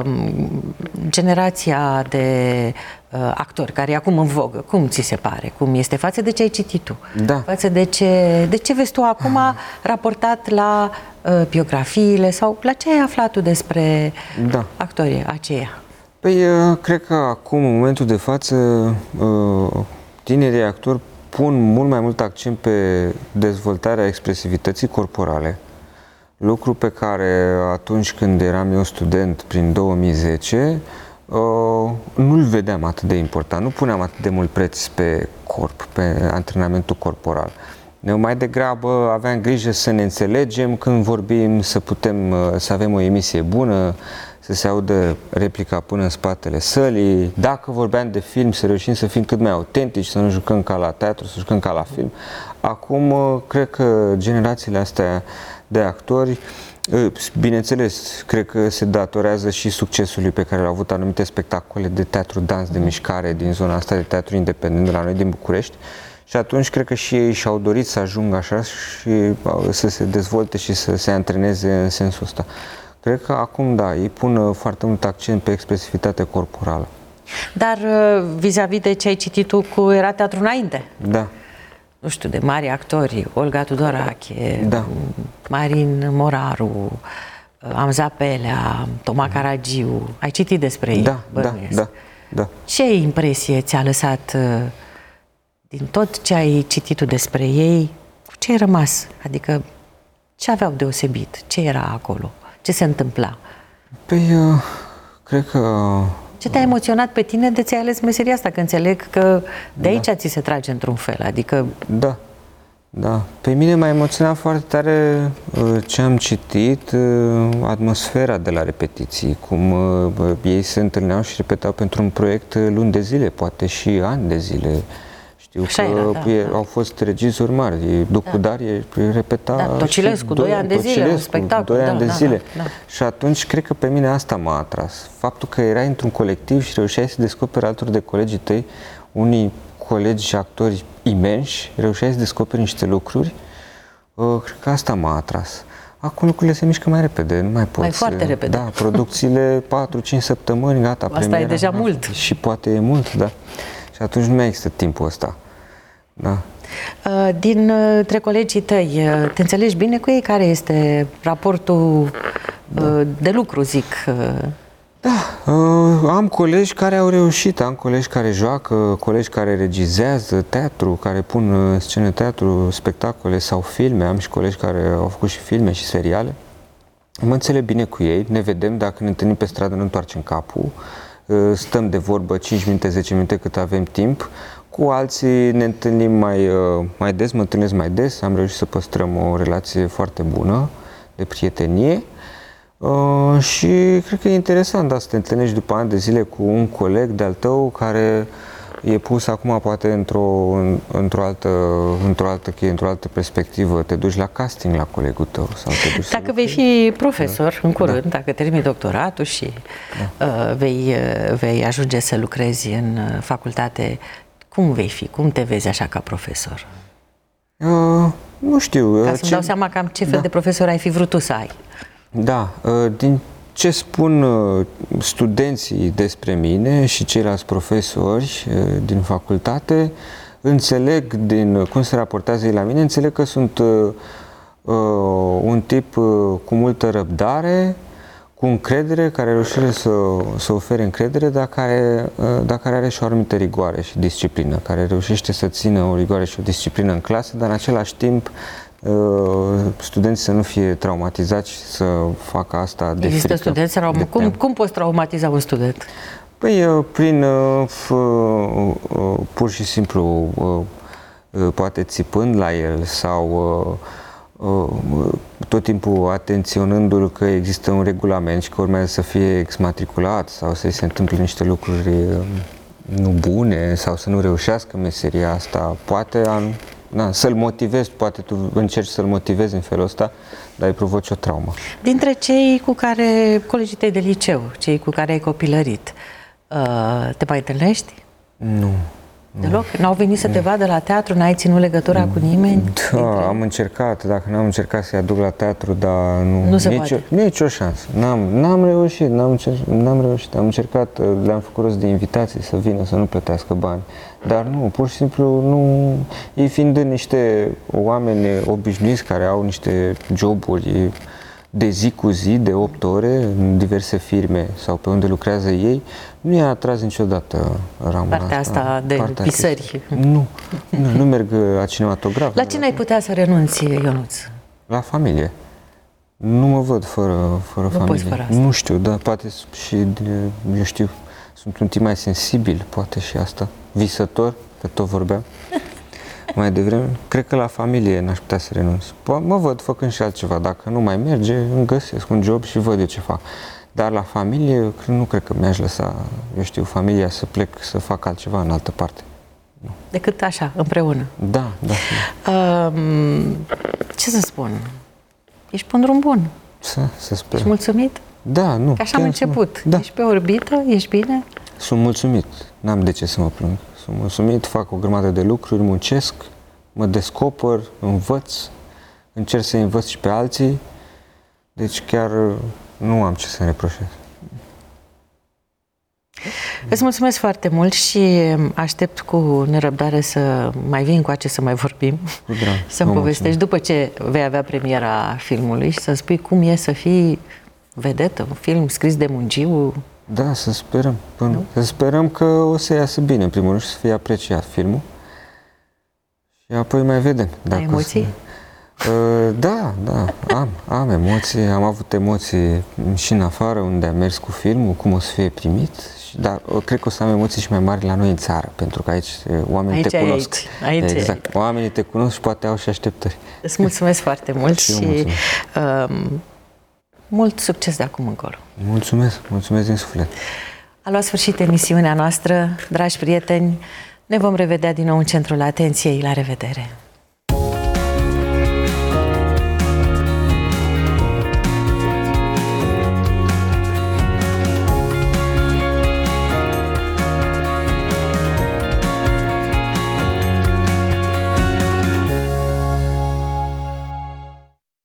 generația de uh, actori care e acum în vogă, cum ți se pare? Cum este față de ce ai citit tu? Da. Față de ce, de ce vezi tu acum raportat la uh, biografiile sau la ce ai aflat tu despre da. actorii aceia? Păi, uh, cred că acum, în momentul de față, uh, tinerii actori pun mult mai mult accent pe dezvoltarea expresivității corporale, lucru pe care atunci când eram eu student, prin două mii zece, nu-l vedeam atât de important, nu puneam atât de mult preț pe corp, pe antrenamentul corporal. Eu mai degrabă aveam grijă să ne înțelegem când vorbim, să putem să avem o emisie bună, să se audă replica până în spatele sălii. Dacă vorbeam de film, să reușim să fim cât mai autentici, să nu jucăm ca la teatru, să jucăm ca la film. Acum, cred că generațiile astea de actori, bineînțeles, cred că se datorează și succesului pe care l-au avut anumite spectacole de teatru, dans, de mișcare din zona asta de teatru independent de la noi din București. Și atunci cred că și ei și-au dorit să ajungă așa și să se dezvolte și să se antreneze în sensul ăsta. Cred că acum, da, ei pun foarte mult accent pe expresivitate corporală. Dar vis-a-vis de ce ai citit tu cu Era teatru înainte? Da. Nu știu, de mari actori, Olga Tudorache, da. Marin Moraru, Amza Pelea, Toma Caragiu. Ai citit despre ei? Da, da, da, da. Ce impresie ți-a lăsat din tot ce ai citit tu despre ei? Ce ai rămas? Adică ce aveau deosebit? Ce era acolo? Ce se întâmpla? Păi, cred că... Ce te-a emoționat pe tine de ți-ai ales meseria asta? Că înțeleg că de aici da. ți se trage într-un fel, adică... Da, da. Pe mine m-a emoționat foarte tare ce am citit, atmosfera de la repetiții, cum ei se întâlneau și repetau pentru un proiect luni de zile, poate și ani de zile. Știu Așa că era, da, e, da. au fost regizori mari, Ducu da. Darie repeta da, Tocilescu, doi ani de zile, un spectacol. doi ani da, de da, zile. Da, da. Și atunci cred că pe mine asta m-a atras. Faptul că erai într-un colectiv și reușeai să descoperi alături de colegii tăi, unii colegi și actori imensi, reușeai să descoperi niște lucruri, uh, cred că asta m-a atras. Acum lucrurile se mișcă mai repede, nu mai poți. Mai foarte repede. Da, producțiile patru cinci săptămâni, gata, asta premiera. e deja mult. Și poate e mult, da. Și atunci nu mai există timpul ăsta. Da. Dintre colegii tăi, te înțelegi bine cu ei? Care este raportul da. de lucru, zic? Da, am colegi care au reușit, am colegi care joacă, colegi care regizează teatru, care pun în scenă teatru, spectacole sau filme, am și colegi care au făcut și filme și seriale. Mă înțeleg bine cu ei, ne vedem, dacă ne întâlnim pe stradă, ne întoarcem capul, stăm de vorbă cinci minute, zece minute cât avem timp. Cu alții ne întâlnim mai, mai des, mă întâlnesc mai des, am reușit să păstrăm o relație foarte bună de prietenie uh, și cred că e interesant da, să te întâlnești după ani de zile cu un coleg de-al tău care e pus acum poate într-o, într-o altă, într-o altă cheie, într-o altă perspectivă, te duci la casting la colegul tău. Sau te duci dacă vei fi profesor da. în curând, da. dacă termini doctoratul și da. uh, vei, uh, vei ajunge să lucrezi în uh, facultate, cum vei fi? Cum te vezi așa ca profesor? Uh, nu știu. Ca să-mi ce... dau seama cam ce fel da. de profesor ai fi vrut tu să ai. Da. Uh, din ce spun uh, studenții despre mine și ceilalți profesori uh, din facultate, înțeleg din cum se raportează ei la mine, înțeleg că sunt uh, uh, un tip uh, cu multă răbdare, cu încredere, care reușește să, să ofere încredere, dar care, uh, dar care are și o anumită rigoare și disciplină, care reușește să țină o rigoare și o disciplină în clasă, dar în același timp studenții să nu fie traumatizați și să facă asta de Există frică. studenți traum- de cum, cum poți traumatiza un student? Păi prin pur și simplu poate țipând la el sau tot timpul atenționându-l că există un regulament și că urmează să fie exmatriculat sau să-i se întâmple niște lucruri nu bune sau să nu reușească meseria asta. Poate Da, să-l motivezi, poate tu încerci să-l motivezi în felul ăsta, dar îi provoci o traumă. Dintre cei cu care, colegii tăi de liceu, cei cu care ai copilărit, te mai întâlnești? Nu. Deloc? N-au venit să te vadă la teatru? N-ai ținut legătura cu nimeni? Da, am încercat, dacă n-am încercat să-i aduc la teatru, dar nu, nu se nici, poate. Nici o șansă. N-am, n-am reușit, n-am, încerc, n-am reușit. Am încercat, le-am făcut rost de invitații să vină, să nu plătească bani. Dar nu, pur și simplu nu. Ei fiind niște oameni obișnuiți care au niște joburi de zi cu zi, de opt ore, în diverse firme sau pe unde lucrează ei, nu i-a atras niciodată ramura Partea asta. asta de Partea pisări. Nu, nu, nu merg la cinematograf. La cine ai putea să renunți, Ionuț? La familie. Nu mă văd fără, fără nu familie. Poți fără asta. Nu știu, dar poate și, eu știu, sunt un tip mai sensibil, poate și asta. Visător, că tot vorbeam mai devreme. Cred că la familie n-aș putea să renunț. Mă văd făcând și altceva. Dacă nu mai merge, îmi găsesc un job și văd eu ce fac. Dar la familie, nu cred că mi-aș lăsa, eu știu, familia să plec să fac altceva în altă parte. Nu. Decât așa, împreună. Da, da. da. Um, ce să spun? Ești pe un drum bun. Să, să sper. Ești mulțumit? Da, nu. Că așa am început. Da. Ești pe orbită? Ești bine? Sunt mulțumit. N-am de ce să mă plâng. Sunt mulțumit, fac o grămadă de lucruri, muncesc, mă descoper, învăț, încerc să învăț și pe alții. Deci chiar nu am ce să-mi reproșez. Îți mulțumesc foarte mult și aștept cu nerăbdare să mai vin încoace să mai vorbim, să-mi povestești după ce vei avea premiera filmului și să spui cum e să fii vedetă, un film scris de Mungiu. Da, să sperăm. Până, să sperăm că o să iasă bine, în primul rând, și să fie apreciat filmul. Și apoi mai vedem. Ai emoții? Să... Uh, da, da, am, am emoții. Am avut emoții și în afară, unde am mers cu filmul, cum o să fie primit. Dar cred că o să am emoții și mai mari la noi în țară, pentru că aici oamenii aici, te cunosc. Aici, aici. Exact. Oamenii te cunosc și poate au și așteptări. Îți mulțumesc foarte mult și, și uh, mult succes de acum încolo. Mulțumesc, mulțumesc din suflet. A luat sfârșit emisiunea noastră, dragi prieteni. Ne vom revedea din nou în centrul atenției. La revedere!